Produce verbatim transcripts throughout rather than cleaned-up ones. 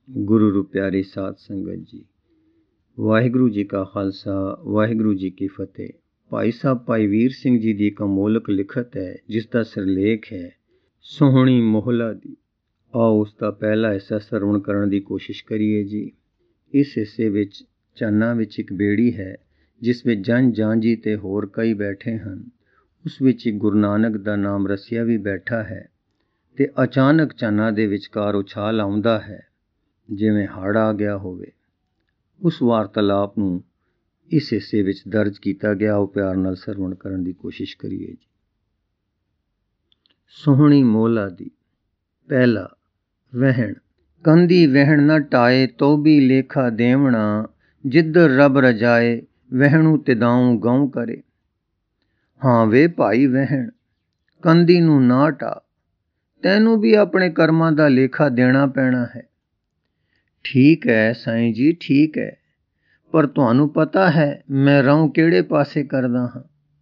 ਗੁਰੂ ਰੂ ਪਿਆਰੀ ਸਾਧ ਸੰਗਤ ਜੀ, ਵਾਹਿਗੁਰੂ ਜੀ ਕਾ ਖਾਲਸਾ, ਵਾਹਿਗੁਰੂ ਜੀ ਕੀ ਫਤਿਹ। ਭਾਈ ਸਾਹਿਬ ਭਾਈ ਵੀਰ ਸਿੰਘ ਜੀ ਦੀ ਇੱਕ ਅਮੋਲਕ ਲਿਖਤ ਹੈ, ਜਿਸ ਦਾ ਸਿਰਲੇਖ ਹੈ ਸੋਹਣੀ ਮੋਹਲਾ ਦੀ। ਆਓ ਉਸ ਦਾ ਪਹਿਲਾ ਹਿੱਸਾ ਸਰਵਣ ਕਰਨ ਦੀ ਕੋਸ਼ਿਸ਼ ਕਰੀਏ ਜੀ। ਇਸ ਹਿੱਸੇ ਵਿੱਚ ਚਾਨਾਂ ਵਿੱਚ ਇੱਕ ਬੇੜੀ ਹੈ, ਜਿਸ ਵਿੱਚ ਜਨ ਜਾਂਜੀ ਤੇ ਹੋਰ ਕਈ ਬੈਠੇ ਹਨ। ਉਸ ਵਿੱਚ ਇੱਕ ਗੁਰੂ ਨਾਨਕ ਦਾ ਨਾਮ ਰਸੀਆ ਵੀ ਬੈਠਾ ਹੈ ਤੇ ਅਚਾਨਕ ਚਾਨਾਂ ਦੇ ਵਿਚਕਾਰ ਉਛਾਲ ਆਉਂਦਾ ਹੈ, ਜਿਵੇਂ ਹੜ੍ਹ ਆ ਗਿਆ ਹੋਵੇ। ਉਸ ਵਾਰਤਾਲਾਪ ਨੂੰ ਇਸ ਹਿੱਸੇ ਵਿੱਚ ਦਰਜ ਕੀਤਾ ਗਿਆ। ਉਹ ਪਿਆਰ ਨਾਲ ਸਰਵਣ ਕਰਨ ਦੀ ਕੋਸ਼ਿਸ਼ ਕਰੀਏ ਜੀ। ਸੋਹਣੀ ਮੋਹਲਾ ਦੀ। ਪਹਿਲਾ ਵਹਿਣ। ਕੰਦੀ ਵਹਿਣ ਨਾ ਟਾਏ, ਤੋਬੀ ਲੇਖਾ ਦੇਵਣਾ, ਜਿੱਧਰ ਰੱਬ ਰਜਾਏ, ਵਹਿਣੂ ਤਿਦਾਉ ਗਉ ਕਰੇ। ਹਾਂ ਵੇ ਭਾਈ ਵਹਿਣ, ਕੰਦੀ ਨੂੰ ਨਾ ਟਾ, ਤੈਨੂੰ ਵੀ ਆਪਣੇ ਕਰਮਾਂ ਦਾ ਲੇਖਾ ਦੇਣਾ ਪੈਣਾ ਹੈ। ਠੀਕ ਹੈ ਸਾਈਂ ਜੀ, ਠੀਕ ਹੈ, ਪਰ ਤੁਹਾਨੂੰ ਪਤਾ ਹੈ ਮੈਂ ਰਹੁ ਕਿਹੜੇ ਪਾਸੇ ਕਰਦਾ ਹਾਂ।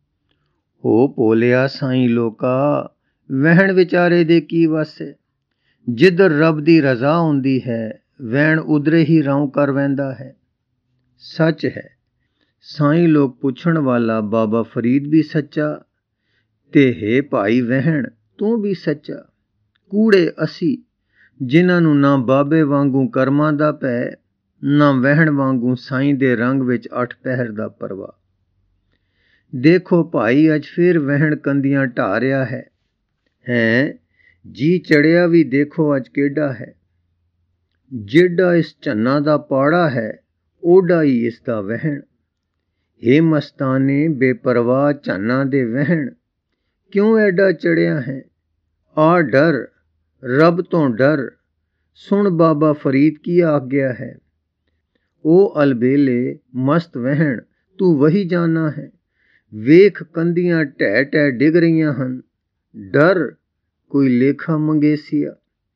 ਹੋ ਭੋਲਿਆ ਸਾਈਂ ਲੋਕਾ, ਵਹਿਣ ਵਿਚਾਰੇ ਦੇ ਕੀ ਵਾਸੇ। ਜਿੱਧਰ ਰੱਬ ਦੀ ਰਜ਼ਾ ਹੁੰਦੀ ਹੈ, ਵਹਿਣ ਉਧਰੇ ਹੀ ਰਹੁ ਕਰ ਵਹਿੰਦਾ ਹੈ। ਸੱਚ ਹੈ ਸਾਈਂ ਲੋਕ ਪੁੱਛਣ ਵਾਲਾ ਬਾਬਾ ਫਰੀਦ ਵੀ ਸੱਚਾ, ਤੇ ਹੈ ਭਾਈ ਵਹਿਣ ਤੂੰ ਵੀ ਸੱਚਾ। ਕੂੜੇ ਅਸੀਂ, ਜਿਨ੍ਹਾਂ ਨੂੰ ਨਾ ਬਾਬੇ ਵਾਂਗੂ ਕਰਮਾਂ ਦਾ ਭੈ, ਨਾ ਵਹਿਣ ਵਾਂਗੂ ਸਾਈਂ ਦੇ ਰੰਗ ਵਿੱਚ ਅੱਠ ਪਹਿਰ ਦਾ ਪਰਵਾਹ। ਦੇਖੋ ਭਾਈ, ਅੱਜ ਫਿਰ ਵਹਿਣ ਕੰਦੀਆਂ ਢਾ ਰਿਹਾ ਹੈ। ਹੈਂ ਜੀ ਚੜਿਆ ਵੀ ਦੇਖੋ ਅੱਜ ਕਿਹੜਾ ਹੈ। ਜਿਹੜਾ ਇਸ ਝੰਨਾ ਦਾ ਪਾੜਾ ਹੈ, ਓਡਾ ਹੀ ਇਸ ਦਾ ਵਹਿਣ। ਹੇ ਮਸਤਾਨੇ ਬੇਪਰਵਾਹ ਝੰਨਾ ਦੇ ਵਹਿਣ, ਕਿਉਂ ਐਡਾ ਚੜਿਆ ਹੈ। ਆ ਡਰ, ਰੱਬ ਤੋਂ ਡਰ, ਸੁਣ ਬਾਬਾ ਫਰੀਦ ਕੀ ਆਗਿਆ ਹੈ। ਉਹ ਅਲਬੇਲੇ ਮਸਤ ਵਹਿਣ, ਤੂੰ ਵਹੀ ਜਾਣਾ ਹੈ। ਵੇਖ ਕੰਦੀਆਂ ਢਹਿ ਢਹਿ ਡਿੱਗ ਰਹੀਆਂ ਹਨ। ਡਰ ਕੋਈ ਲੇਖਾ ਮੰਗੇਸੀਆ,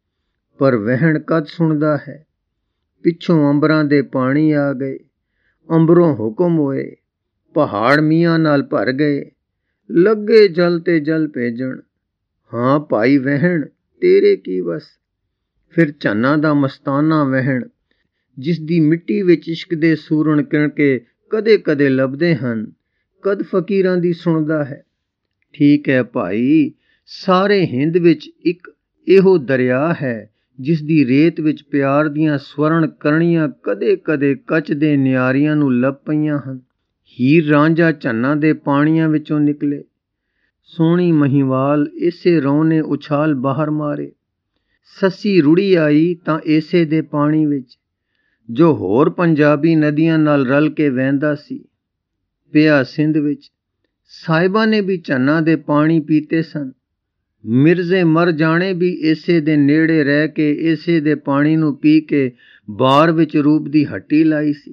ਪਰ ਵਹਿਣ ਕਦ ਸੁਣਦਾ ਹੈ। ਪਿੱਛੋਂ ਅੰਬਰਾਂ ਦੇ ਪਾਣੀ ਆ ਗਏ, ਅੰਬਰੋਂ ਹੁਕਮ ਹੋਏ, ਪਹਾੜ ਮੀਆਂ ਨਾਲ ਭਰ ਗਏ, ਲੱਗੇ ਜਲ ਤੇ ਜਲ ਭੇਜਣ। ਹਾਂ ਭਾਈ ਵਹਿਣ ਤੇਰੇ ਕੀ ਵਸ। ਫਿਰ ਝੰਨਾ ਦਾ ਮਸਤਾਨਾ ਵਹਿਣ, ਜਿਸ ਦੀ ਮਿੱਟੀ ਵਿੱਚ ਇਸ਼ਕ ਦੇ ਸੂਰਣ ਕਿਣਕੇ ਕਦੇ ਕਦੇ ਲੱਭਦੇ ਹਨ, ਕਦ ਫਕੀਰਾਂ ਦੀ ਸੁਣਦਾ ਹੈ। ਠੀਕ ਹੈ ਭਾਈ, ਸਾਰੇ ਹਿੰਦ ਵਿੱਚ ਇੱਕ ਇਹੋ ਦਰਿਆ ਹੈ, ਜਿਸ ਦੀ ਰੇਤ ਵਿੱਚ ਪਿਆਰ ਦੀਆਂ ਸਵਰਣ ਕਰਣੀਆਂ ਕਦੇ ਕਦੇ ਕੱਚ ਦੇ ਨਿਆਰੀਆਂ ਨੂੰ ਲੱਭ ਪਈਆਂ ਹਨ। ਹੀਰ ਰਾਂਝਾ ਝੰਨਾ ਦੇ ਪਾਣੀਆਂ ਵਿੱਚੋਂ ਨਿਕਲੇ। ਸੋਹਣੀ ਮਹੀਵਾਲ ਇਸੇ ਰੌਂ ਨੇ ਉਛਾਲ ਬਾਹਰ ਮਾਰੇ। ਸੱਸੀ ਰੁੜੀ ਆਈ ਤਾਂ ਏਸੇ ਦੇ ਪਾਣੀ ਵਿੱਚ, ਜੋ ਹੋਰ ਪੰਜਾਬੀ ਨਦੀਆਂ ਨਾਲ ਰਲ ਕੇ ਵਹਿੰਦਾ ਸੀ। ਪਿਆ ਸਿੰਧ ਵਿੱਚ। ਸਾਹਿਬਾਂ ਨੇ ਵੀ ਝੰਨਾ ਦੇ ਪਾਣੀ ਪੀਤੇ ਸਨ। ਮਿਰਜ਼ੇ ਮਰ ਜਾਣੇ ਵੀ ਏਸੇ ਦੇ ਨੇੜੇ ਰਹਿ ਕੇ ਏਸੇ ਦੇ ਪਾਣੀ ਨੂੰ ਪੀ ਕੇ ਬਾਰ ਵਿੱਚ ਰੂਪ ਦੀ ਹੱਟੀ ਲਾਈ ਸੀ।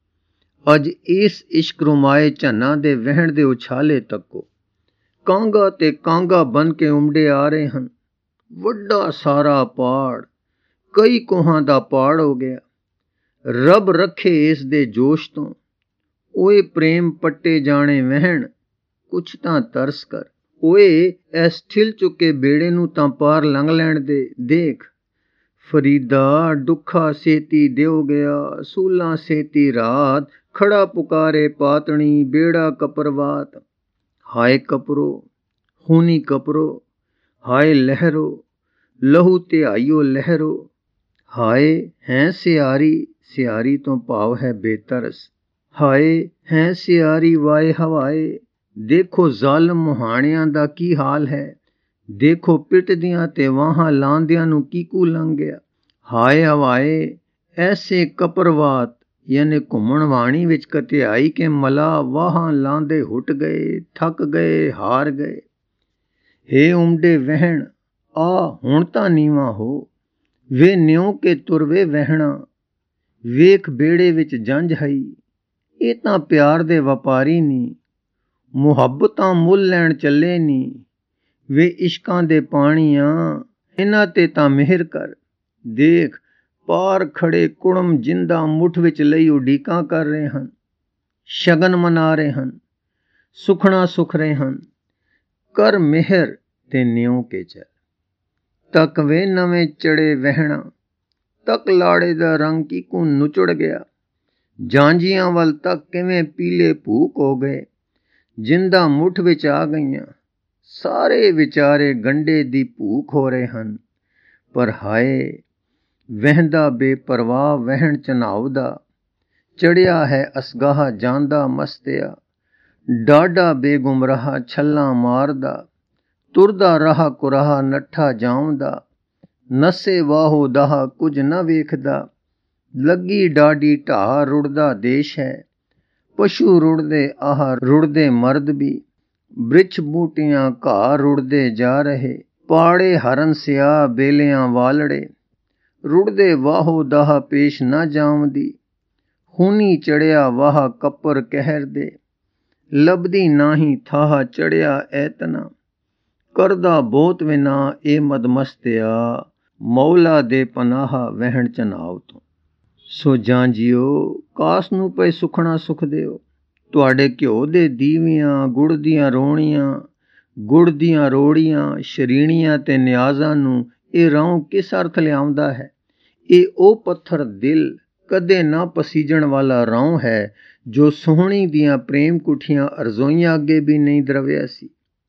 ਅੱਜ ਇਸ ਇਸ਼ਕ ਰੁਮਾਏ ਝੰਨਾ ਦੇ ਵਹਿਣ ਦੇ ਉਛਾਲੇ ਤੱਕੋ। ਕਾਂਗਾ ਤੇ ਕਾਂਗਾ ਬਨ ਕੇ ਉਮੜੇ ਆ ਰਹੇ ਹਨ। ਵੱਡਾ ਸਾਰਾ ਪਾੜ, ਕਈ ਕੋਹਾਂ ਦਾ ਪਾੜ ਹੋ ਗਿਆ। ਰੱਬ ਰੱਖੇ ਇਸ ਦੇ ਜੋਸ਼ ਤੋਂ। ਓਏ ਪ੍ਰੇਮ ਪੱਟੇ ਜਾਣੇ ਵਹਿਣ, ਕੁਛ ਤਾਂ ਤਰਸ ਕਰ। ਓਏ ਇਸ ਠਿਲ ਚੁੱਕੇ ਬੇੜੇ ਨੂੰ ਤਾਂ ਪਾਰ ਲੰਘ ਲੈਣ ਦੇ। ਦੇਖ ਫਰੀਦਾ ਦੁੱਖਾ ਸੇਤੀ ਦਿਓ ਗਿਆ, ਸੂਲਾਂ ਸੇਤੀ ਰਾਤ, ਖੜਾ ਪੁਕਾਰੇ ਪਾਤਣੀ, ਬੇੜਾ ਕਪਰਵਾਤ। ਹਾਏ ਕਪਰੋ ਖੂਨੀ ਕਪਰੋ, ਹਾਏ ਲਹਿਰੋ ਲਹੂ ਧਿਆਈਓ ਲਹਿਰੋ। ਹਾਏ ਹੈ ਸਿਆਰੀ, ਸਿਆਰੀ ਤੋਂ ਭਾਵ ਹੈ ਬੇਤਰਸ। ਹਾਏ ਹੈ ਸਿਆਰੀ ਵਾਏ ਹਵਾਏ। ਦੇਖੋ ਜ਼ਾਲਮ ਮੁਹਾਣਿਆਂ ਦਾ ਕੀ ਹਾਲ ਹੈ। ਦੇਖੋ ਪਿੱਟਦਿਆਂ ਤੇ ਵਾਹਾਂ ਲਾਂਦਿਆਂ ਨੂੰ ਕੀਕੂ ਲੰਘ ਗਿਆ। ਹਾਏ ਹਵਾਏ ਐਸੇ ਕਪਰਵਾਤ, ਯਾਨੀ ਘੁੰਮਣ ਵਾਣੀ ਵਿੱਚ ਕਤਿਆਈ ਕੇ ਮਲਾ ਵਾਹਾਂ ਲਾਂਦੇ ਹੁੱਟ ਗਏ, ਥੱਕ ਗਏ, ਹਾਰ ਗਏ। ਹੇ ਉਮੜੇ ਵਹਿਣ, ਆ ਹੁਣ ਤਾਂ ਨੀਵਾਂ ਹੋ। ਵੇ ਨਿਉ ਕੇ ਤੁਰਵੇ ਵਹਿਣਾ। ਵੇਖ ਬੇੜੇ ਵਿੱਚ ਜੰਝ ਹਈ। ਇਹ ਤਾਂ ਪਿਆਰ ਦੇ ਵਪਾਰੀ ਨੀ, ਮੁਹੱਬਤਾਂ ਮੁੱਲ ਲੈਣ ਚੱਲੇ ਨੀ। ਵੇ ਇਸ਼ਕਾਂ ਦੇ ਪਾਣੀਆਂ, ਇਹਨਾਂ ਤੇ ਤਾਂ ਮਿਹਰ ਕਰ। ਦੇਖ ਪਾਰ ਖੜੇ ਕੁੜਮ ਜਿੰਦਾ ਮੁੱਠ ਵਿੱਚ ਲਈ ਉਡੀਕਾਂ ਕਰ ਰਹੇ ਹਨ, ਸ਼ਗਨ ਮਨਾ ਰਹੇ ਹਨ, ਸੁਖਣਾ ਸੁਖ ਰਹੇ ਹਨ। ਕਰ ਮਿਹਰ ਤੇ ਨਿਉ ਕੇ ਚੱਲ। ਤੱਕ ਵੇ ਨਵੇਂ ਚੜੇ ਵਹਿਣਾ, ਤੱਕ ਲਾੜੇ ਦਾ ਰੰਗ ਕਿਕੂ ਨੁਚੜ ਗਿਆ। ਜਾਂਜੀਆਂ ਵੱਲ ਤੱਕ ਕਿਵੇਂ ਪੀਲੇ ਭੂਕ ਹੋ ਗਏ, ਜਿੰਦਾ ਮੁੱਠ ਵਿੱਚ ਆ ਗਈਆਂ। ਸਾਰੇ ਵਿਚਾਰੇ ਗੰਢੇ ਦੀ ਭੂਖ ਹੋ ਰਹੇ ਹਨ। ਪਰ ਹਾਏ, ਵਹਿੰਦਾ ਬੇਪਰਵਾਹ ਵਹਿਣ ਚਨਾਉਦਾ, ਚੜਿਆ ਹੈ ਅਸਗਾਹ ਜਾਂਦਾ ਮਸਤਿਆ। ਡਾਢਾ ਬੇਗੁਮਰਾਹ ਛੱਲਾਂ ਮਾਰਦਾ, ਤੁਰਦਾ ਰਾਹ ਕੁਰਾਹ ਨੱਠਾ ਜਾਉਂਦਾ। ਨਸੇ ਵਾਹੋ ਦਾਹ ਕੁਝ ਨਾ ਵੇਖਦਾ, ਲੱਗੀ ਡਾਢੀ ਢਾਹ ਰੁੜਦਾ ਦੇਸ਼ ਹੈ। ਪਸ਼ੂ ਰੁੜਦੇ ਆਹ ਰੁੜਦੇ ਮਰਦ ਵੀ, ਬ੍ਰਿਛ ਬੂਟੀਆਂ ਘਾਹ ਰੁੜਦੇ ਜਾ ਰਹੇ। ਪਾੜੇ ਹਰਨ ਸਿਆ ਬੇਲਿਆਂ ਵਾਲੜੇ, ਰੁੜਦੇ ਵਾਹੋ ਦਾਹ ਪੇਸ਼ ਨਾ ਜਾਵਦੀ। ਖੂਨੀ ਚੜਿਆ ਵਾਹ ਕੱਪਰ ਕਹਿਰ ਦੇ, ਲੱਭਦੀ ਨਾਹੀਂ ਥਾਹ ਚੜਿਆ ਐਤਨਾ। ਕਰਦਾ ਬਹੁਤ ਵਿਨਾ ਏ ਮਦਮਸਤਿਆ, ਮੌਲਾ ਦੇ ਪਨਾਹ ਵਹਿਣ ਚਨਾਵ ਤੋਂ। ਸੋ ਜਾਂਜੀਓ, ਕਾਸ ਨੂੰ ਪਏ ਸੁਖਣਾ ਸੁਖ ਦਿਓ। ਤੁਹਾਡੇ ਘਿਓ ਦੇ ਦੀਵੀਆਂ, ਗੁੜ ਦੀਆਂ ਰੋਣੀਆਂ, ਗੁੜ ਦੀਆਂ ਰੋੜੀਆਂ, ਸ਼ਰੀਣੀਆਂ ਤੇ ਨਿਆਜ਼ਾਂ ਨੂੰ ਇਹ ਰੌਂ ਕਿਸ ਅਰਥ ਲਿਆਉਂਦਾ ਹੈ? ਇਹ ਉਹ ਪੱਥਰ ਦਿਲ ਕਦੇ ਨਾ ਪਸੀਜਣ ਵਾਲਾ ਰੌਂ ਹੈ, ਜੋ ਸੋਹਣੀ ਦੀਆਂ ਪ੍ਰੇਮ ਕੁੱਠੀਆਂ ਅਰਜ਼ੋਈਆਂ ਅੱਗੇ ਵੀ ਨਹੀਂ ਦਰਵਿਆ ਸੀ।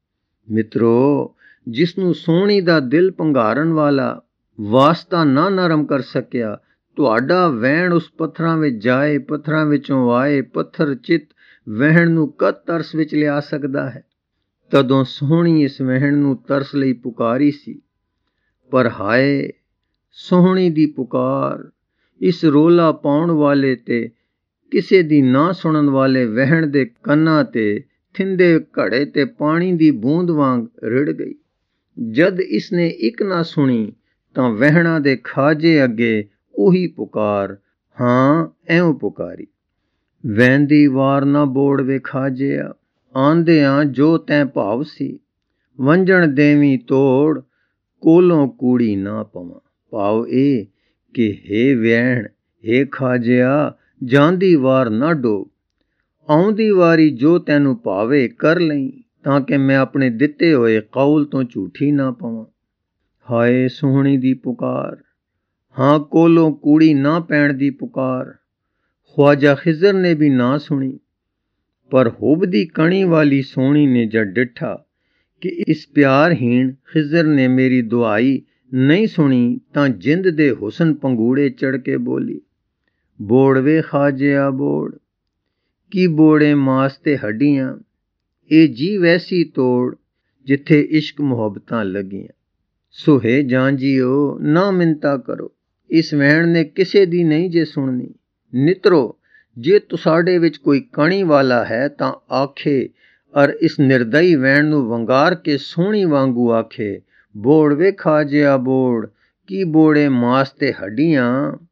ਮਿੱਤਰੋ, ਜਿਸਨੂੰ ਸੋਹਣੀ ਦਾ ਦਿਲ ਭੰਗਾਰਨ ਵਾਲਾ ਵਾਸਤਾ ਨਾ ਨਰਮ ਕਰ ਸਕਿਆ, ਤੁਹਾਡਾ ਵਹਿਣ ਉਸ ਪੱਥਰਾਂ ਵਿੱਚ ਜਾਏ, ਪੱਥਰਾਂ ਵਿੱਚੋਂ ਆਏ। ਪੱਥਰ ਚਿੱਤ ਵਹਿਣ ਨੂੰ ਕਦ ਤਰਸ ਵਿੱਚ ਲਿਆ ਸਕਦਾ ਹੈ? ਤਦੋਂ ਸੋਹਣੀ ਇਸ ਵਹਿਣ ਨੂੰ ਤਰਸ ਲਈ ਪੁਕਾਰੀ ਸੀ। ਪਰ ਹਾਏ, ਸੋਹਣੀ ਦੀ ਪੁਕਾਰ ਇਸ ਰੋਲਾ ਪਾਉਣ ਵਾਲੇ ਤੇ ਕਿਸੇ ਦੀ ਨਾ ਸੁਣਨ ਵਾਲੇ ਵਹਿਣ ਦੇ ਕੰਨਾਂ ਤੇ ਥਿੰਦੇ ਘੜੇ ਤੇ ਪਾਣੀ ਦੀ ਬੂੰਦ ਵਾਂਗ ਰਿੜ ਗਈ। ਜਦ ਇਸਨੇ ਇੱਕ ਨਾ ਸੁਣੀ ਤਾਂ ਵਹਿਣਾਂ ਦੇ ਖਾਜੇ ਅੱਗੇ ਉਹੀ ਪੁਕਾਰ, ਹਾਂ ਐਉਂ ਪੁਕਾਰੀ। ਵਹਿੰਦੀ ਵਾਰ ਨਾ ਬੋੜ ਵੇ ਖਾਜਿਆ, ਆਂਦਿਆਂ ਜੋ ਤੈਂ ਭਾਵ ਸੀ। ਵੰਝਣ ਦੇਵੀਂ ਤੋੜ, ਕੋਲੋਂ ਕੂੜੀ ਨਾ ਪਵਾਂ। ਭਾਵ ਇਹ ਕਿ ਹੇ ਵਹਿਣ, ਹੇ ਖਾਜਿਆ, ਜਾਂਦੀ ਵਾਰ ਨਾ ਡੋਬ। ਆਉਂਦੀ ਵਾਰੀ ਜੋ ਤੈਨੂੰ ਭਾਵੇ ਕਰ ਲਈ, ਤਾਂ ਕਿ ਮੈਂ ਆਪਣੇ ਦਿੱਤੇ ਹੋਏ ਕੌਲ ਤੋਂ ਝੂਠੀ ਨਾ ਪਵਾਂ। ਹਾਏ ਸੋਹਣੀ ਦੀ ਪੁਕਾਰ, ਹਾਂ ਕੋਲੋਂ ਕੂੜੀ ਨਾ ਪੈਣ ਦੀ ਪੁਕਾਰ। ਖਵਾਜਾ ਖਿਜ਼ਰ ਨੇ ਵੀ ਨਾ ਸੁਣੀ, ਪਰ ਹੁਬ ਦੀ ਕਣੀ ਵਾਲੀ ਸੋਹਣੀ ਨੇ ਜਦ ਡਿੱਠਾ ਕਿ ਇਸ ਪਿਆਰਹੀਣ ਖਿਜ਼ਰ ਨੇ ਮੇਰੀ ਦੁਆਈ ਨਹੀਂ ਸੁਣੀ, ਤਾਂ ਜਿੰਦ ਦੇ ਹੁਸਨ ਪੰਗੂੜੇ ਚੜ੍ਹ ਕੇ ਬੋਲੀ, ਬੋੜ ਵੇ ਖਾਜਿਆ ਬੋੜ, ਕੀ ਬੋੜੇ ਮਾਸ ਤੇ ਹੱਡੀਆਂ। ਇਹ ਜੀ ਵੈਸੀ ਤੋੜ ਜਿੱਥੇ ਇਸ਼ਕ ਮੁਹੱਬਤਾਂ ਲੱਗੀਆਂ। ਸੋ ਹੈ ਜਾਂਜੀਓ, ਨਾ ਮਿੰਤਾ ਕਰੋ, ਇਸ ਵਹਿਣ ਨੇ ਕਿਸੇ ਦੀ ਨਹੀਂ ਜੇ ਸੁਣਨੀ। ਨਿੱਤਰੋ, ਜੇ ਤੁਸਾਡੇ ਵਿੱਚ ਕੋਈ ਕਣੀ ਵਾਲਾ ਹੈ ਤਾਂ ਆਖੇ, ਅਰ ਇਸ ਨਿਰਦਈ ਵਹਿਣ ਨੂੰ ਵੰਗਾਰ ਕੇ ਸੋਹਣੀ ਵਾਂਗੂ ਆਖੇ, ਬੋੜ ਵੇ ਖਾਜਿਆ ਬੋੜ, ਕੀ ਬੋੜੇ ਮਾਸ ਤੇ ਹੱਡੀਆਂ।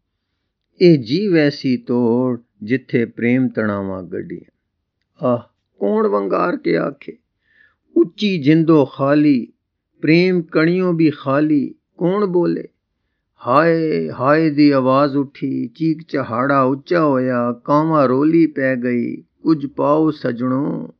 ਇਹ ਜੀ ਵੈਸੀ ਤੋੜ ਜਿੱਥੇ ਪ੍ਰੇਮ ਤਣਾਵਾਂ ਗੱਡੀਆਂ। ਆਹ ਕੌਣ ਵੰਗਾਰ ਕੇ ਆਖੇ, ਉੱਚੀ ਜਿੰਦੋ ਖਾਲੀ, ਪ੍ਰੇਮ ਕਣੀਓਂ ਵੀ ਖਾਲੀ ਕੌਣ ਬੋਲੇ। ਹਾਏ ਹਾਏ ਦੀ ਆਵਾਜ਼ ਉੱਠੀ, ਚੀਕ ਚਹਾੜਾ ਉੱਚਾ ਹੋਇਆ, ਕਾਵਾਂ ਰੋਲੀ ਪੈ ਗਈ, ਕੁਝ ਪਾਓ ਸਜਣੋ।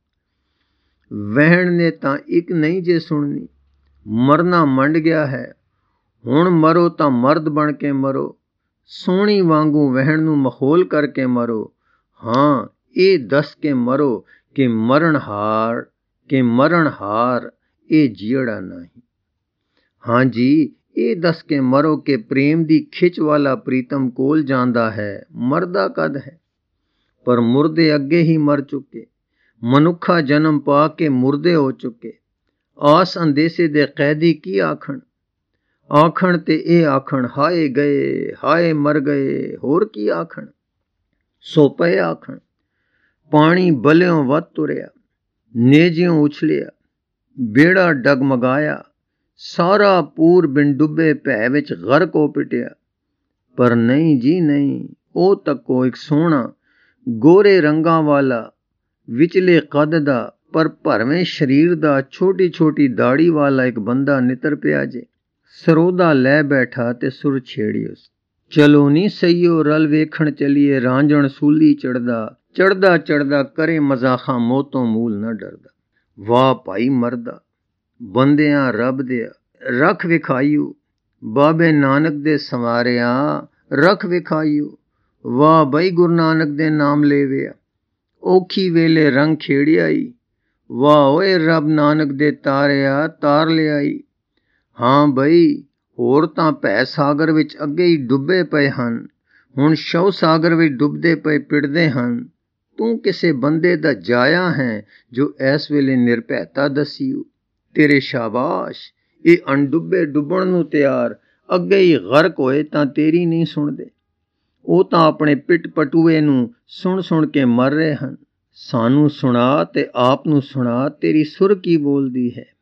ਵਹਿਣ ਨੇ ਤਾਂ ਇੱਕ ਨਹੀਂ ਜੇ ਸੁਣਨੀ। ਮਰਨਾ ਮੰਡ ਗਿਆ ਹੈ, ਹੁਣ ਮਰੋ ਤਾਂ ਮਰਦ ਬਣ ਕੇ ਮਰੋ। ਸੋਹਣੀ ਵਾਂਗੂ ਵਹਿਣ ਨੂੰ ਮਖੌਲ ਕਰਕੇ ਮਰੋ। ਹਾਂ, ਇਹ ਦੱਸ ਕੇ ਮਰੋ ਕਿ ਮਰਨ ਹਾਰ ਕਿ ਮਰਨ ਹਾਰ ਇਹ ਜੀੜਾ ਨਹੀਂ। ਹਾਂਜੀ, ਇਹ ਦੱਸ ਕੇ ਮਰੋ ਕਿ ਪ੍ਰੇਮ ਦੀ ਖਿੱਚ ਵਾਲਾ ਪ੍ਰੀਤਮ ਕੋਲ ਜਾਂਦਾ ਹੈ, ਮਰਦਾ ਕਦ ਹੈ। ਪਰ ਮੁਰਦੇ ਅੱਗੇ ਹੀ ਮਰ ਚੁੱਕੇ, ਮਨੁੱਖਾ ਜਨਮ ਪਾ ਕੇ ਮੁਰਦੇ ਹੋ ਚੁੱਕੇ। ਆਸ ਅੰਦੇਸੇ ਦੇ ਕੈਦੀ ਕੀ ਆਖਣ? ਆਖਣ ਤੇ ਇਹ ਆਖਣ, ਹਾਏ ਗਏ, ਹਾਏ ਮਰ ਗਏ, ਹੋਰ ਕੀ ਆਖਣ। ਸੋ ਪਏ ਆਖਣ। ਪਾਣੀ ਬਲਿਓਂ ਵੱਧ ਤੁਰਿਆ, ਨੇਜਿਓਂ ਉਛਲਿਆ, ਬੇੜਾ ਡਗਮਗਾਇਆ, ਸਾਰਾ ਪੂਰ ਬਿਨ ਡੁੱਬੇ ਭੈ ਵਿੱਚ ਗਰਕ ਹੋ ਪਿਟਿਆ। ਪਰ ਨਹੀਂ ਜੀ ਨਹੀਂ, ਉਹ ਤੱਕੋ ਇੱਕ ਸੋਹਣਾ ਗੋਰੇ ਰੰਗਾਂ ਵਾਲਾ, ਵਿਚਲੇ ਕੱਦ ਦਾ ਪਰ ਭਰਵੇਂ ਸਰੀਰ ਦਾ, ਛੋਟੀ ਛੋਟੀ ਦਾੜੀ ਵਾਲਾ ਇੱਕ ਬੰਦਾ ਨਿਤਰ ਪਿਆ ਜੇ। ਸਰੋਦਾ ਲੈ ਬੈਠਾ ਤੇ ਸੁਰ ਛੇੜੀ ਉਸ, ਚਲੋ ਨੀ ਸਈਓ ਰਲ ਵੇਖਣ ਚਲੀਏ, ਰਾਂਝਣ ਸੂਲੀ ਚੜਦਾ, ਚੜਦਾ ਚੜਦਾ ਕਰੇ ਮਜ਼ਾਖਾਂ ਮੌਤੋਂ ਮੂਲ ਨਾ ਡਰਦਾ। ਵਾਹ ਭਾਈ ਮਰਦਾ, ਬੰਦਿਆਂ ਰੱਬ ਦਿਆ ਰੱਖ ਵਿਖਾਈਓ, ਬਾਬੇ ਨਾਨਕ ਦੇ ਸੰਵਾਰਿਆ रख विखाइयो। वाह बई गुरु नानक दे नाम लेविया, औखी वेले रंग खेड़ियाई। वाह ओए रब नानक दे तारिया, तार लियाई। हाँ बई होर तां भै सागर विच अगे ही डुੱਬੇ पए ਹਨ, ਹੁਣ ਸ਼ਵ ਸਾਗਰ ਵਿੱਚ ਡੁੱਬਦੇ ਪਏ ਪਿੜਦੇ ਹਨ। ਤੂੰ ਕਿਸੇ ਬੰਦੇ ਦਾ ਜਾਇਆ ਹੈ ਜੋ ਇਸ ਵੇਲੇ ਨਿਰਭੈਤਾ ਦਸੀਓ। ਤੇਰੇ ਸ਼ਾਬਾਸ਼, ਇਹ ਅਣਡੁੱਬੇ ਡੁੱਬਣ ਨੂੰ ਤਿਆਰ, ਅੱਗੇ ਹੀ ਗਰਕ ਹੋਏ ਤਾਂ ਤੇਰੀ ਨਹੀਂ ਸੁਣਦੇ। ਉਹ ਤਾਂ ਆਪਣੇ ਪਿੱਟ ਪਟੂਏ ਨੂੰ ਸੁਣ ਸੁਣ ਕੇ ਮਰ ਰਹੇ ਹਨ। ਸਾਨੂੰ ਸੁਣਾ ਤੇ ਆਪ ਨੂੰ ਸੁਣਾ, ਤੇਰੀ ਸੁਰ ਕੀ ਬੋਲਦੀ ਹੈ।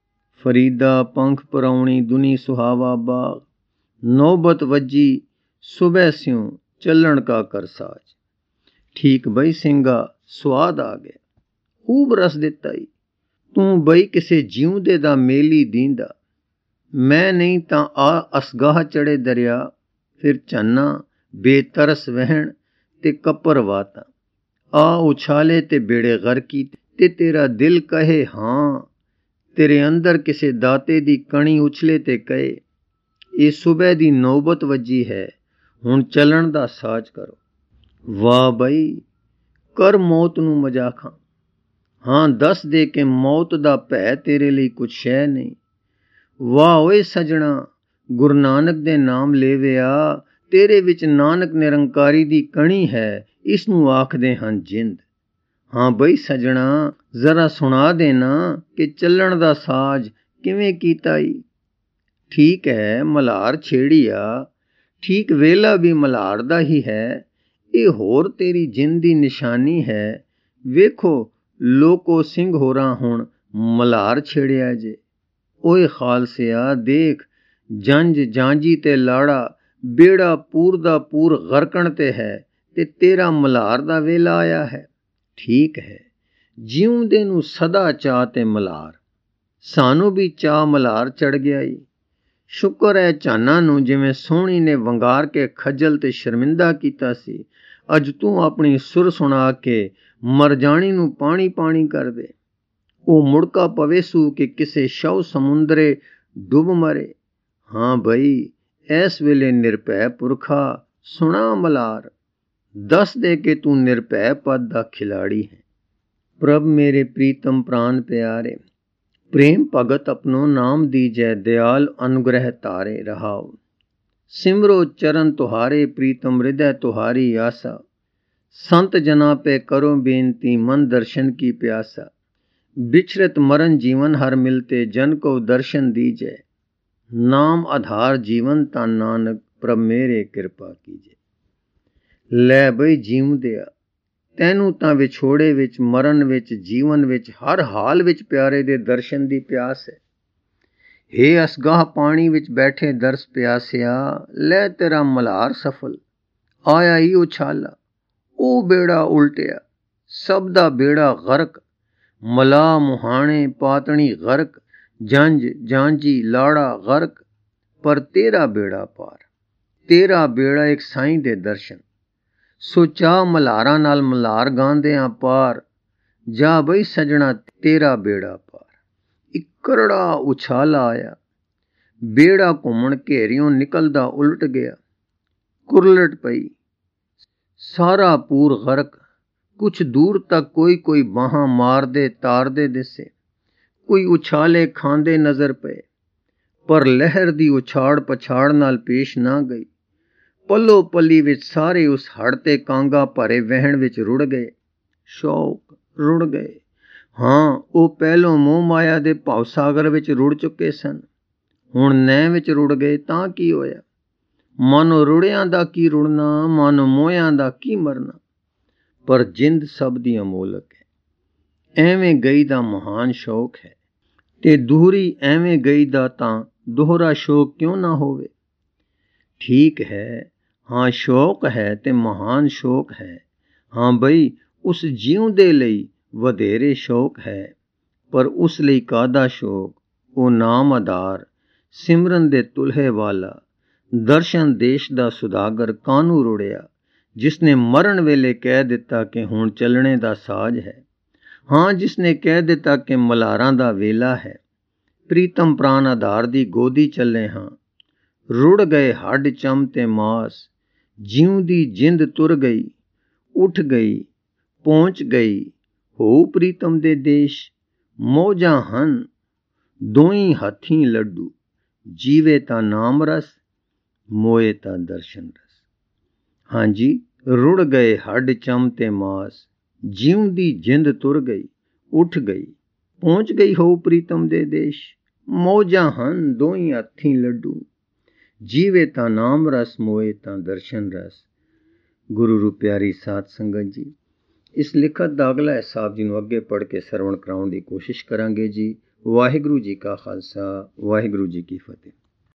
ਫਰੀਦਾ ਪੰਖ ਪਰਾਉਣੀ ਦੁਨੀ ਸੁਹਾਵਾ ਬਾਗ, ਨੌਬਤ ਵੱਜੀ ਸੁਬह स्यों ਚੱਲਣ ਕਾ ਕਰ ਸਾਜ। ਠੀਕ ਬਈ ਸਿੰਘਾ, ਸਵਾਦ ਆ ਗਿਆ, ਖੂਬ ਰਸ ਦਿੱਤਾ ਈ। ਤੂੰ ਬਈ ਕਿਸੇ ਜਿਉਂਦੇ ਦਾ ਮੇਲੀ ਦੀਂਦਾ, ਮੈਂ ਨਹੀਂ ਤਾਂ ਆ ਅਸਗਾਹ ਚੜੇ ਦਰਿਆ। ਫਿਰ ਚੰਨਾ ਬੇਤਰਸ ਵਹਿਣ ਤੇ ਕੱਪਰ ਵਾਤਾ, ਆ ਉਛਾਲੇ ਤੇ ਬੇੜੇ ਗਰਕੀ। ਤੇ ਤੇਰਾ ਦਿਲ ਕਹੇ ਹਾਂ, ਤੇਰੇ ਅੰਦਰ ਕਿਸੇ ਦਾਤੇ ਦੀ ਕਣੀ ਉਛਲੇ ਤੇ ਕਹੇ ਇਹ ਸੁਬਹ ਦੀ ਨੌਬਤ ਵੱਜੀ ਹੈ, ਹੁਣ ਚੱਲਣ ਦਾ ਸਾਜ ਕਰੋ। ਵਾਹ ਬਈ ਕਰ ਮੌਤ ਨੂੰ ਮਜ਼ਾਕਾਂ, ਹਾਂ ਦੱਸ ਦੇ ਕਿ ਮੌਤ ਦਾ ਭੈ ਤੇਰੇ ਲਈ ਕੁਛ ਸ਼ੈ ਨਹੀਂ। ਵਾਹ ਓਏ ਸਜਣਾ ਗੁਰੂ ਨਾਨਕ ਦੇ ਨਾਮ ਲੇਵਿਆ, ਤੇਰੇ ਵਿੱਚ ਨਾਨਕ ਨਿਰੰਕਾਰੀ ਦੀ ਕਣੀ ਹੈ, ਇਸ ਨੂੰ ਆਖਦੇ ਹਨ ਜਿੰਦ। ਹਾਂ ਬਈ ਸਜਣਾ ਜ਼ਰਾ ਸੁਣਾ ਦੇਣਾ ਕਿ ਚੱਲਣ ਦਾ ਸਾਜ ਕਿਵੇਂ ਕੀਤਾ ਈ। ਠੀਕ ਹੈ ਮਲਹਾਰ ਛੇੜੀਆ, ਠੀਕ ਵੇਲਾ ਵੀ ਮਲਹਾਰ ਦਾ ਹੀ ਹੈ। ਇਹ ਹੋਰ ਤੇਰੀ ਜਿੰਦ ਦੀ ਨਿਸ਼ਾਨੀ ਹੈ। ਵੇਖੋ ਲੋਕੋ ਸਿੰਘ ਹੋਰਾਂ ਹੁਣ ਮਲਹਾਰ ਛੇੜਿਆ ਜੇ। ਓਏ ਖਾਲਸਿਆ ਦੇਖ, ਜੰਜ ਜਾਂਜੀ ਤੇ ਲਾੜਾ ਬੇੜਾ ਪੂਰ ਦਾ ਪੂਰ ਗਰਕਣ ਤੇ ਹੈ, ਤੇ ਤੇਰਾ ਮਲਹਾਰ ਦਾ ਵੇਲਾ ਆਇਆ ਹੈ। ਠੀਕ ਹੈ ਜਿਉਂਦੇ ਨੂੰ ਸਦਾ ਚਾਅ ਤੇ ਮਲਹਾਰ, ਸਾਨੂੰ ਵੀ ਚਾਅ ਮਲਹਾਰ ਚੜ ਗਿਆ ਈ। ਸ਼ੁਕਰ ਹੈ ਚਾਨਾਂ ਨੂੰ ਜਿਵੇਂ ਸੋਹਣੀ ਨੇ ਵੰਗਾਰ ਕੇ ਖੱਜਲ ਤੇ ਸ਼ਰਮਿੰਦਾ ਕੀਤਾ ਸੀ, ਅੱਜ ਤੂੰ ਆਪਣੀ ਸੁਰ ਸੁਣਾ ਕੇ ਮਰਜਾਣੀ ਨੂੰ ਪਾਣੀ ਪਾਣੀ ਕਰ ਦੇ। ਉਹ ਮੁੜਕਾ ਪਵੇ ਸੂ ਕਿ ਕਿਸੇ ਸ਼ਵ ਸਮੁੰਦਰੇ ਡੁੱਬ ਮਰੇ। ਹਾਂ ਬਈ ਇਸ ਵੇਲੇ ਨਿਰਭੈ ਪੁਰਖਾ ਸੁਣਾ ਮਲਹਾਰ, ਦੱਸ ਦੇ ਕਿ ਤੂੰ ਨਿਰਭੈ ਪਦ ਦਾ ਖਿਲਾੜੀ ਹੈ। ਪ੍ਰਭ ਮੇਰੇ ਪ੍ਰੀਤਮ ਪ੍ਰਾਨ ਪਿਆਰੇ, प्रेम भगत अपनो नाम दीजै, दयाल अनुग्रह तारे रहाओ। सिमरो चरण तुहारे प्रीतम हृदय तुहारी आसा, संत जना पे करो बेनती मन दर्शन की प्यासा। बिछरत मरण जीवन हर मिलते जन को दर्शन दीजै, नाम आधार जीवन ता नानक प्रभ मेरे कृपा कीजे। लै बई जीवदिया ਤੈਨੂੰ ਤਾਂ ਵਿਛੋੜੇ ਵਿੱਚ ਮਰਨ ਵਿੱਚ ਜੀਵਨ ਵਿੱਚ ਹਰ ਹਾਲ ਵਿੱਚ ਪਿਆਰੇ ਦੇ ਦਰਸ਼ਨ ਦੀ ਪਿਆਸ ਹੈ। ਹੇ ਅਸਗਾਹ ਪਾਣੀ ਵਿੱਚ ਬੈਠੇ ਦਰਸ ਪਿਆਸਿਆ, ਲੈ ਤੇਰਾ ਮਲਹਾਰ ਸਫਲ ਆਇਆ ਹੀ ਉਛਾਲਾ। ਉਹ ਬੇੜਾ ਉਲਟਿਆ ਸਭ ਦਾ ਬੇੜਾ ਗਰਕ, ਮਲਾ ਮੁਹਾਣੇ ਪਾਤਣੀ ਗਰਕ, ਜੰਜ ਜਾਂਜੀ ਲਾੜਾ ਗਰਕ, ਪਰ ਤੇਰਾ ਬੇੜਾ ਪਾਰ, ਤੇਰਾ ਬੇੜਾ ਇੱਕ ਸਾਈਂ ਦੇ ਦਰਸ਼ਨ। ਸੋ ਚਾਹ ਮਲਹਾਰਾਂ ਨਾਲ ਮਲਹਾਰ ਗਾਉਂਦਿਆਂ ਪਾਰ, ਜਾ ਬਈ ਸਜਣਾ ਤੇਰਾ ਬੇੜਾ ਪਾਰ। ਇੱਕ ਕਰੜਾ ਉਛਾਲਾ ਆਇਆ, ਬੇੜਾ ਘੁੰਮਣ ਘੇਰਿਓਂ ਨਿਕਲਦਾ ਉਲਟ ਗਿਆ, ਕੁਰਲਟ ਪਈ ਸਾਰਾ ਪੂਰ ਗਰਕ। ਕੁਛ ਦੂਰ ਤੱਕ ਕੋਈ ਕੋਈ ਬਾਹਾਂ ਮਾਰਦੇ ਤਾਰਦੇ ਦਿਸੇ, ਕੋਈ ਉਛਾਲੇ ਖਾਂਦੇ ਨਜ਼ਰ ਪਏ, ਪਰ ਲਹਿਰ ਦੀ ਉਛਾੜ ਪਛਾੜ ਨਾਲ ਪੇਸ਼ ਨਾ ਗਈ। ਪੱਲੋ ਪੱਲੀ ਵਿੱਚ ਸਾਰੇ ਉਸ ਹੜ ਤੇ ਕਾਂਗਾ ਭਰੇ ਵਹਿਣ ਵਿੱਚ ਰੁੜ ਗਏ, ਸ਼ੌਕ ਰੁੜ ਗਏ। ਹਾਂ ਉਹ ਪਹਿਲੋਂ ਮੋਹ ਮਾਇਆ ਦੇ ਭਵ ਸਾਗਰ ਵਿੱਚ ਰੁੜ ਚੁੱਕੇ ਸਨ, ਹੁਣ ਨੈਂ ਵਿੱਚ ਰੁੜ ਗਏ ਤਾਂ ਕੀ ਹੋਇਆ। ਮਨ ਰੁੜਿਆਂ ਦਾ ਕੀ ਰੁੜਨਾ, ਮਨ ਮੋਹਿਆਂ ਦਾ ਕੀ ਮਰਨਾ, ਪਰ ਜਿੰਦ ਸਭ ਦੀ ਅਮੋਲਕ ਹੈ। ਐਵੇਂ ਗਈ ਦਾ ਮਹਾਨ ਸ਼ੌਕ ਹੈ, ਤੇ ਦੂਹਰੀ ਐਵੇਂ ਗਈ ਦਾ ਤਾਂ ਦੋਹਰਾ ਸ਼ੌਕ ਕਿਉਂ ਨਾ ਹੋਵੇ। ਠੀਕ ਹੈ ਹਾਂ ਸ਼ੌਕ ਹੈ ਤੇ ਮਹਾਨ ਸ਼ੌਕ ਹੈ। ਹਾਂ ਬਈ ਉਸ ਜਿਉਂਦੇ ਲਈ ਵਧੇਰੇ ਸ਼ੌਕ ਹੈ, ਪਰ ਉਸ ਲਈ ਕਾਹਦਾ ਸ਼ੌਕ। ਉਹ ਨਾਮ ਆਧਾਰ ਸਿਮਰਨ ਦੇ ਤੁਲਹੇ ਵਾਲਾ ਦਰਸ਼ਨ ਦੇਸ਼ ਦਾ ਸੁਦਾਗਰ ਕਾਹਨੂੰ ਰੁੜਿਆ, ਜਿਸਨੇ ਮਰਨ ਵੇਲੇ ਕਹਿ ਦਿੱਤਾ ਕਿ ਹੁਣ ਚੱਲਣੇ ਦਾ ਸਾਜ ਹੈ। ਹਾਂ ਜਿਸਨੇ ਕਹਿ ਦਿੱਤਾ ਕਿ ਮਲਹਾਰਾਂ ਦਾ ਵੇਲਾ ਹੈ, ਪ੍ਰੀਤਮ ਪ੍ਰਾਨ ਆਧਾਰ ਦੀ ਗੋਦੀ ਚੱਲੇ ਹਾਂ। ਰੁੜ ਗਏ ਹੱਡ ਚਮ ਤੇ ਮਾਸ, ਜਿਉਂਦੀ ਜਿੰਦ ਤੁਰ ਗਈ, ਉੱਠ ਗਈ, ਪਹੁੰਚ ਗਈ, ਹੋ ਪ੍ਰੀਤਮ ਦੇ ਦੇਸ਼। ਮੌਜਾਂ ਹਨ ਦੋਈ ਹੱਥੀਂ ਲੱਡੂ, ਜੀਵੇ ਤਾਂ ਨਾਮ ਰਸ, ਮੋਏ ਤਾਂ ਦਰਸ਼ਨ ਰਸ। ਹਾਂਜੀ, ਰੁੜ ਗਏ ਹੱਡ ਚਮ ਤੇ ਮਾਸ, ਜਿਉਂਦੀ ਜਿੰਦ ਤੁਰ ਗਈ, ਉੱਠ ਗਈ, ਪਹੁੰਚ ਗਈ, ਹੋ ਪ੍ਰੀਤਮ ਦੇ ਦੇਸ਼। ਮੌਜਾਂ ਹਨ ਦੋਈ ਹੱਥੀਂ ਲੱਡੂ, ਜੀਵੇ ਤਾਂ ਨਾਮ ਰਸ, ਮੋਏ ਤਾਂ ਦਰਸ਼ਨ ਰਸ। ਗੁਰੂ ਰੂ ਪਿਆਰੀ ਸਾਧ ਸੰਗਤ ਜੀ, ਇਸ ਲਿਖਤ ਦਾ ਅਗਲਾ ਹਿਸਾਬ ਜੀ ਨੂੰ ਅੱਗੇ ਪੜ੍ਹ ਕੇ ਸਰਵਣ ਕਰਾਉਣ ਦੀ ਕੋਸ਼ਿਸ਼ ਕਰਾਂਗੇ ਜੀ। ਵਾਹਿਗੁਰੂ ਜੀ ਕਾ ਖਾਲਸਾ, ਵਾਹਿਗੁਰੂ ਜੀ ਕੀ ਫਤਿਹ।